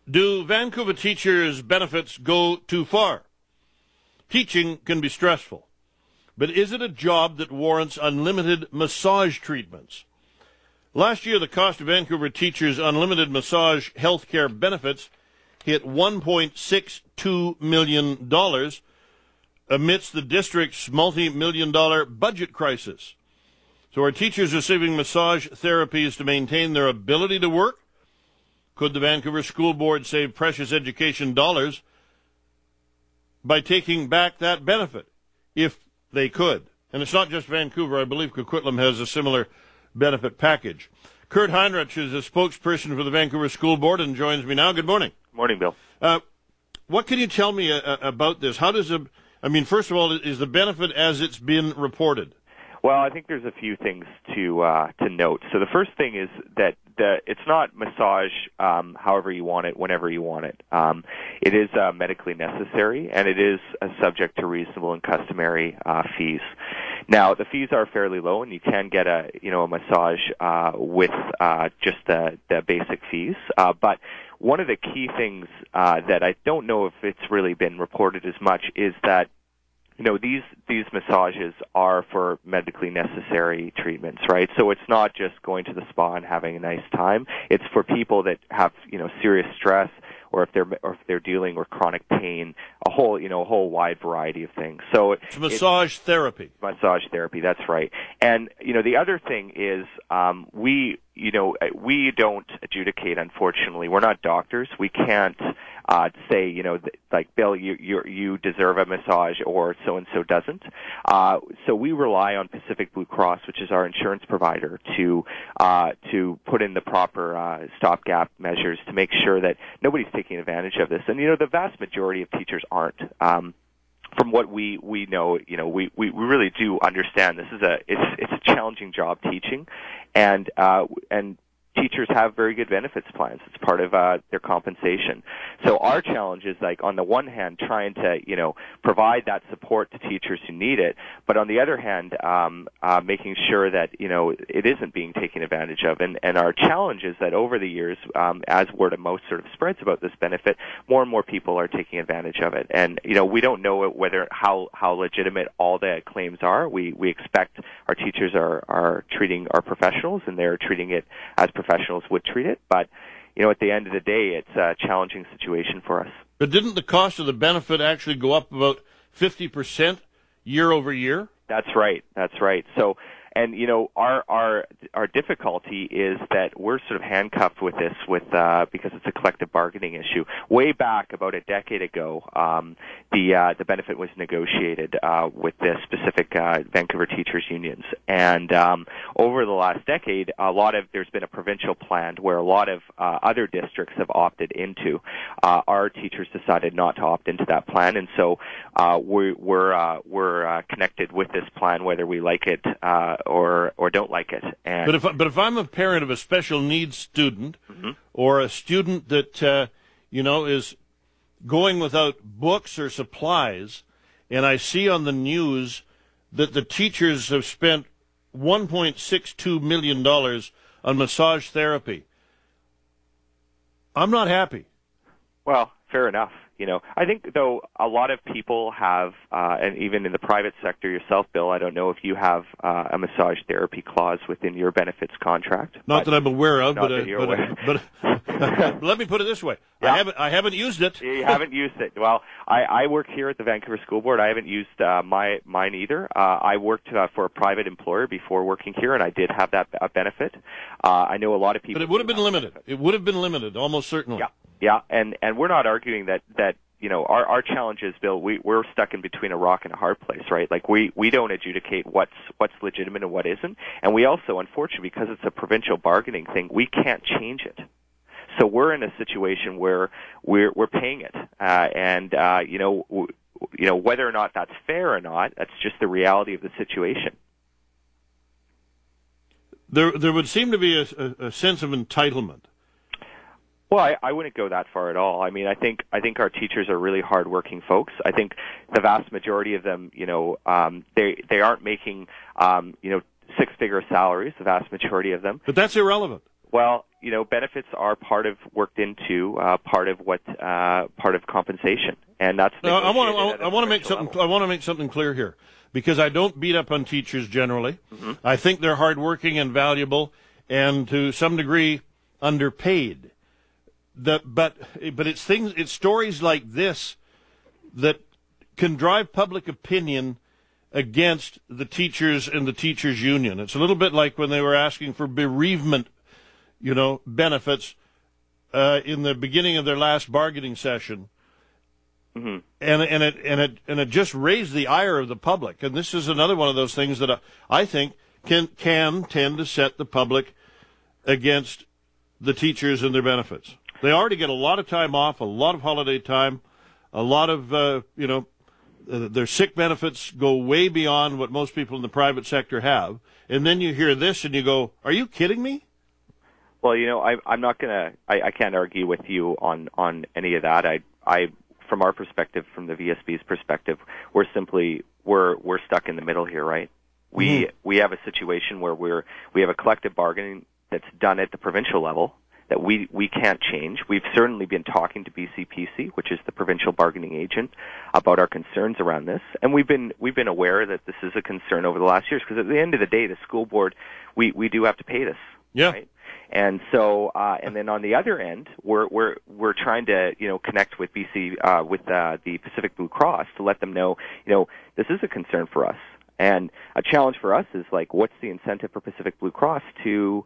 Do Vancouver teachers' benefits go too far? Teaching can be stressful, but is it a job that warrants unlimited massage treatments? Last year, the cost of Vancouver teachers' unlimited massage healthcare benefits hit $1.62 million amidst the district's multi-million-dollar budget crisis. So are teachers receiving massage therapies to maintain their ability to work? Could the Vancouver School Board save precious education dollars by taking back that benefit, if they could? And it's not just Vancouver. I believe Coquitlam has a similar benefit package. Kurt Heinrich is a spokesperson for the Vancouver School Board and joins me now. Good morning. Good morning, Bill. What can you tell me about this? How does first of all, is the benefit as it's been reported? Well, I think there's a few things to note. So the first thing is that it's not massage however you want it, whenever you want it. It is medically necessary, and it is subject to reasonable and customary fees. Now, the fees are fairly low, and you can get a massage with just the basic fees. But one of the key things that I don't know if it's really been reported as much is that these massages are for medically necessary treatments, right? So it's not just going to the spa and having a nice time. It's for people that have, serious stress, or if they're dealing with chronic pain, a whole wide variety of things. So it's massage therapy. Massage therapy, that's right. And the other thing is we don't adjudicate, unfortunately. We're not doctors. We can't say, like, Bill, you deserve a massage, or so-and-so doesn't. So we rely on Pacific Blue Cross, which is our insurance provider, to put in the proper stopgap measures to make sure that nobody's taking advantage of this. And, the vast majority of teachers aren't. From what we know, we really do understand this is it's a challenging job teaching, and teachers have very good benefits plans. It's part of their compensation. So our challenge is, like, on the one hand, trying to provide that support to teachers who need it, but on the other hand, making sure that it isn't being taken advantage of. And our challenge is that over the years, as word of mouth sort of spreads about this benefit, more and more people are taking advantage of it. And we don't know how legitimate all the claims are. We expect our teachers are treating our professionals, and they're treating it as professionals would treat it, but at the end of the day, it's a challenging situation for us. But didn't the cost of the benefit actually go up about 50% year over year? That's right. So, and our difficulty is that we're sort of handcuffed with this because it's a collective bargaining issue. Way back about a decade ago, the benefit was negotiated with the specific Vancouver teachers unions, and over the last decade, there's been a provincial plan where a lot of other districts have opted into. Our teachers decided not to opt into that plan, and so we're connected with this plan whether we like it or don't like it. And but if I'm a parent of a special needs student, mm-hmm. or a student that is going without books or supplies, and I see on the news that the teachers have spent $1.62 million on massage therapy, I'm not happy. Well, fair enough. I think, though, a lot of people have, and even in the private sector yourself, Bill, I don't know if you have a massage therapy clause within your benefits contract. Not that I'm aware of, but let me put it this way. Yeah. I haven't used it. You haven't used it. Well, I work here at the Vancouver School Board. I haven't used mine either. I worked for a private employer before working here, and I did have that benefit. I know a lot of people. But it would have been limited. It would have been limited, almost certainly. Yeah, and we're not arguing that our challenge is, Bill, we're stuck in between a rock and a hard place, right? Like we don't adjudicate what's legitimate and what isn't, and we also, unfortunately, because it's a provincial bargaining thing, we can't change it. So we're in a situation where we're paying it, and whether or not that's fair or not, that's just the reality of the situation. There would seem to be a sense of entitlement. Well, I wouldn't go that far at all. I mean, I think our teachers are really hardworking folks. I think the vast majority of them, they aren't making, six-figure salaries. The vast majority of them. But that's irrelevant. Well, benefits are worked into part of compensation, and that's. No, I want to make something clear here, because I don't beat up on teachers generally. Mm-hmm. I think they're hardworking and valuable, and to some degree underpaid. But it's stories like this that can drive public opinion against the teachers and the teachers union. It's a little bit like when they were asking for bereavement, benefits in the beginning of their last bargaining session. Mm-hmm. And it just raised the ire of the public. And this is another one of those things that I think can tend to set the public against the teachers and their benefits. They already get a lot of time off, a lot of holiday time, a lot of their sick benefits go way beyond what most people in the private sector have. And then you hear this and you go, are you kidding me? Well, I'm not going to, I can't argue with you on any of that. I from our perspective, from the VSB's perspective, we're stuck in the middle here, right? We have a situation where we have a collective bargaining that's done at the provincial level that we can't change. We've certainly been talking to BCPC, which is the provincial bargaining agent, about our concerns around this, and we've been aware that this is a concern over the last years, because at the end of the day, the school board, we do have to pay this. Yeah. Right? And so, and then on the other end, we're trying to connect with BC with the Pacific Blue Cross to let them know this is a concern for us, and a challenge for us is like, what's the incentive for Pacific Blue Cross to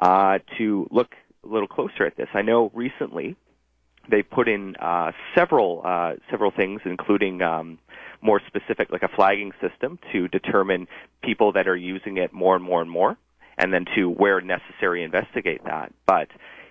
look a little closer at this? I know recently they put in several things, including more specific, like a flagging system to determine people that are using it more and more and more, and then to, where necessary, investigate that. But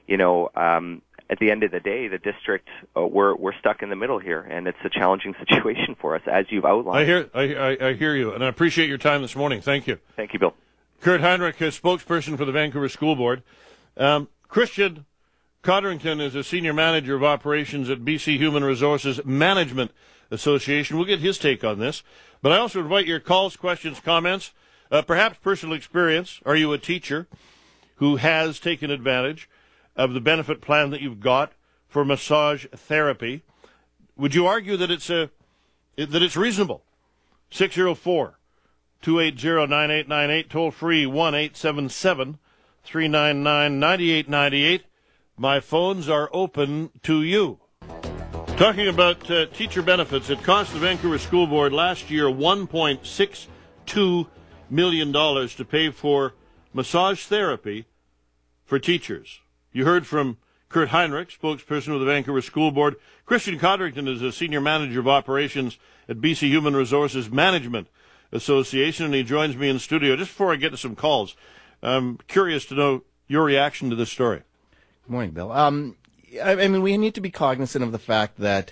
at the end of the day, the district, we're stuck in the middle here, and it's a challenging situation for us, as you've outlined. I hear you, and I appreciate your time this morning. Thank you. Thank you, Bill. Kurt Heinrich, spokesperson for the Vancouver School Board. Christian Codrington is a senior manager of operations at BC Human Resources Management Association. We'll get his take on this. But I also invite your calls, questions, comments, perhaps personal experience. Are you a teacher who has taken advantage of the benefit plan that you've got for massage therapy? Would you argue that it's reasonable? 604-280-9898, toll free 1-877-399-9898. My phones are open to you. Talking about teacher benefits, it cost the Vancouver School Board last year $1.62 million to pay for massage therapy for teachers. You heard from Kurt Heinrich, spokesperson of the Vancouver School Board. Christian Codrington is a senior manager of operations at BC Human Resources Management Association, and he joins me in the studio. Just before I get to some calls, I'm curious to know your reaction to this story. Good morning, Bill. I mean, we need to be cognizant of the fact that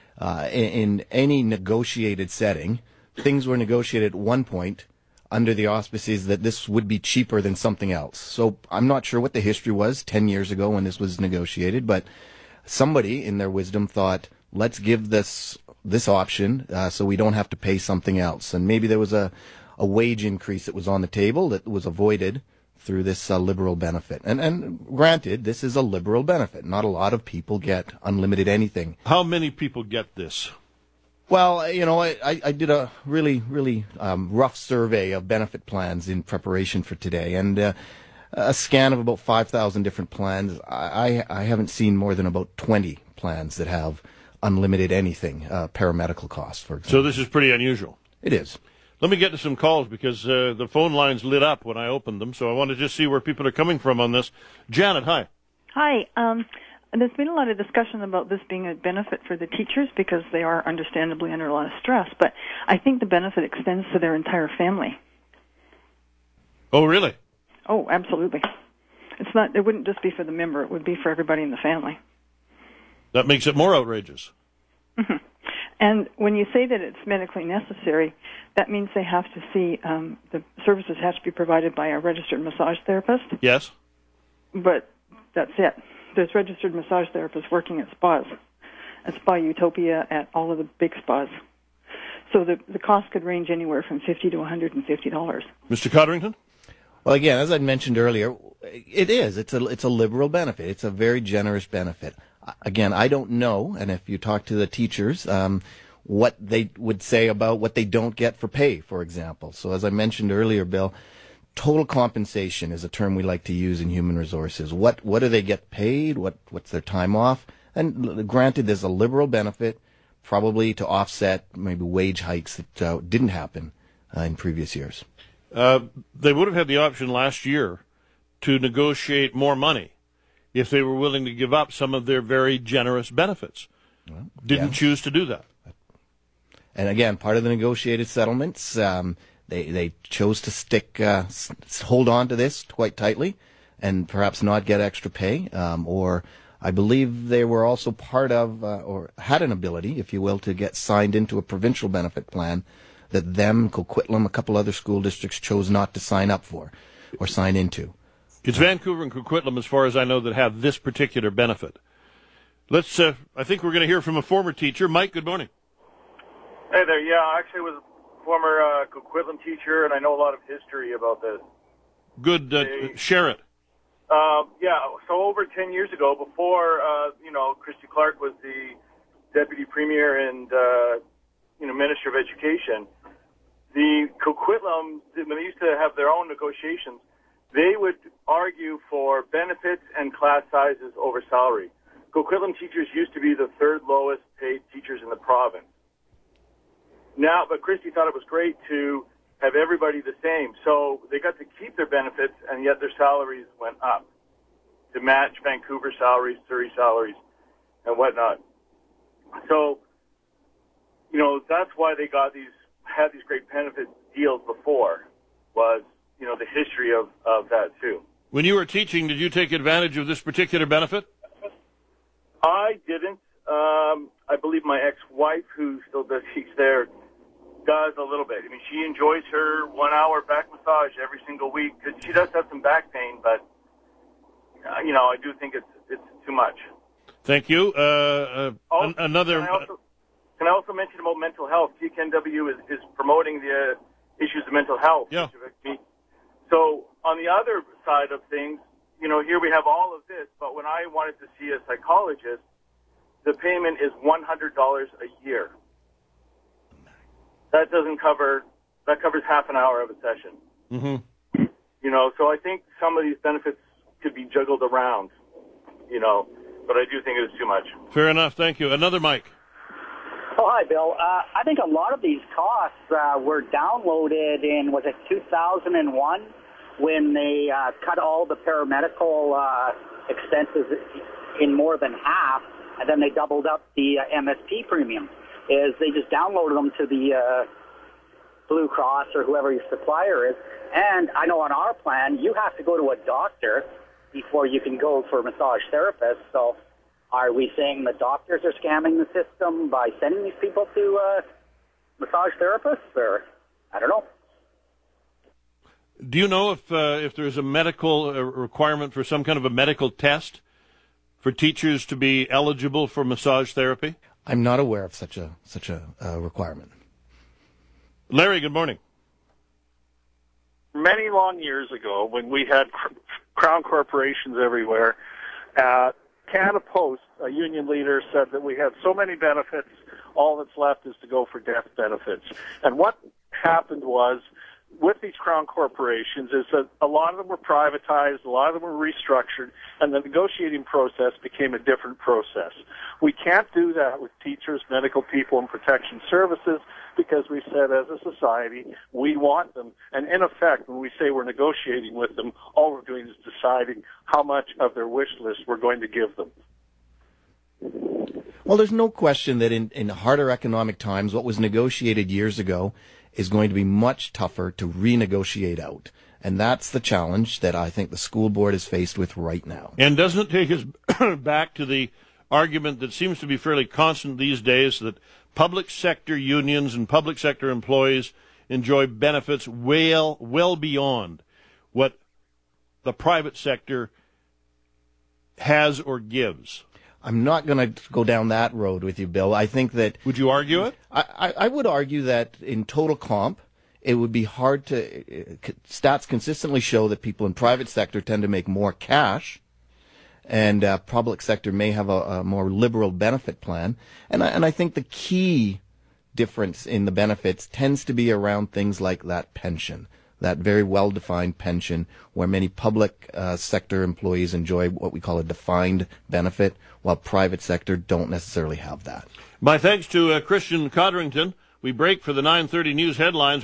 in any negotiated setting, things were negotiated at one point under the auspices that this would be cheaper than something else. So I'm not sure what the history was 10 years ago when this was negotiated, but somebody in their wisdom thought, let's give this option so we don't have to pay something else. And maybe there was a wage increase that was on the table that was avoided through this liberal benefit. And granted, this is a liberal benefit. Not a lot of people get unlimited anything. How many people get this? Well, I did a really, really rough survey of benefit plans in preparation for today, and a scan of about 5,000 different plans. I haven't seen more than about 20 plans that have unlimited anything, paramedical costs, for example. So this is pretty unusual. It is. Let me get to some calls because the phone lines lit up when I opened them, so I want to just see where people are coming from on this. Janet, hi. Hi. There's been a lot of discussion about this being a benefit for the teachers because they are understandably under a lot of stress, but I think the benefit extends to their entire family. Oh, really? Oh, absolutely. It wouldn't just be for the member, it would be for everybody in the family. That makes it more outrageous. Mm-hmm. And when you say that it's medically necessary, that means they have to see, the services have to be provided by a registered massage therapist. Yes. But that's it. There's registered massage therapists working at spas, at Spa Utopia, at all of the big spas. So the cost could range anywhere from $50 to $150. Mr. Codrington? Well, again, as I mentioned earlier, it is. It's a liberal benefit. It's a very generous benefit. Again, I don't know, and if you talk to the teachers, what they would say about what they don't get for pay, for example. So as I mentioned earlier, Bill, total compensation is a term we like to use in human resources. What do they get paid? What's their time off? And granted, there's a liberal benefit, probably to offset maybe wage hikes that didn't happen in previous years. They would have had the option last year to negotiate more money if they were willing to give up some of their very generous benefits. Well, didn't choose to do that. And again, part of the negotiated settlements, they chose to hold on to this quite tightly and perhaps not get extra pay. Or I believe they were also part of, or had an ability, if you will, to get signed into a provincial benefit plan that them, Coquitlam, a couple other school districts chose not to sign up for or sign into. It's Vancouver and Coquitlam, as far as I know, that have this particular benefit. Let's. I think we're going to hear from a former teacher. Mike, good morning. Hey there. Yeah, I actually was a former Coquitlam teacher, and I know a lot of history about this. Good. Share it. Yeah, so over 10 years ago, before, Christy Clark was the Deputy Premier and, Minister of Education, the Coquitlam, when they used to have their own negotiations, they would argue for benefits and class sizes over salary. Coquitlam teachers used to be the third lowest paid teachers in the province. Now, but Christy thought it was great to have everybody the same. So they got to keep their benefits, and yet their salaries went up to match Vancouver salaries, Surrey salaries, and whatnot. So, that's why they had these great benefit deals before, was, the history of that too. When you were teaching, did you take advantage of this particular benefit? I didn't. I believe my ex-wife, who still does teach there, does a little bit. I mean, she enjoys her 1 hour back massage every single week because she does have some back pain, but I do think it's too much. Thank you. Another. Can I also mention about mental health? GKNW is promoting the issues of mental health. Yeah. So on the other side of things, here we have all of this, but when I wanted to see a psychologist, the payment is $100 a year. That covers half an hour of a session. Mm-hmm. So I think some of these benefits could be juggled around, but I do think it is too much. Fair enough. Thank you. Another Mike. Oh, hi, Bill. I think a lot of these costs were downloaded in, was it 2001, when they cut all the paramedical expenses in more than half, and then they doubled up the MSP premium. They just downloaded them to the Blue Cross or whoever your supplier is. And I know on our plan, you have to go to a doctor before you can go for a massage therapist. So are we saying the doctors are scamming the system by sending these people to massage therapists? Or I don't know. Do you know if there's a medical requirement for some kind of a medical test for teachers to be eligible for massage therapy? I'm not aware of such a requirement. Larry, good morning. Many long years ago, when we had crown corporations everywhere, Canada Post, a union leader, said that we had so many benefits, all that's left is to go for death benefits. And what happened was, with these crown corporations, is that a lot of them were privatized, a lot of them were restructured, and the negotiating process became a different process. We can't do that with teachers, medical people, and protection services because we said as a society we want them. And in effect, when we say we're negotiating with them, all we're doing is deciding how much of their wish list we're going to give them. Well, there's no question that in harder economic times, what was negotiated years ago is going to be much tougher to renegotiate out. And that's the challenge that I think the school board is faced with right now. And doesn't it take us back to the argument that seems to be fairly constant these days, that public sector unions and public sector employees enjoy benefits well beyond what the private sector has or gives? I'm not going to go down that road with you, Bill. I think that... Would you argue it? I would argue that in total comp, it would be hard to, stats consistently show that people in private sector tend to make more cash, and public sector may have a more liberal benefit plan. And I think the key difference in the benefits tends to be around things like that pension, that very well-defined pension, where many public sector employees enjoy what we call a defined benefit, while private sector don't necessarily have that. My thanks to Christian Codrington. We break for the 9:30 news headlines.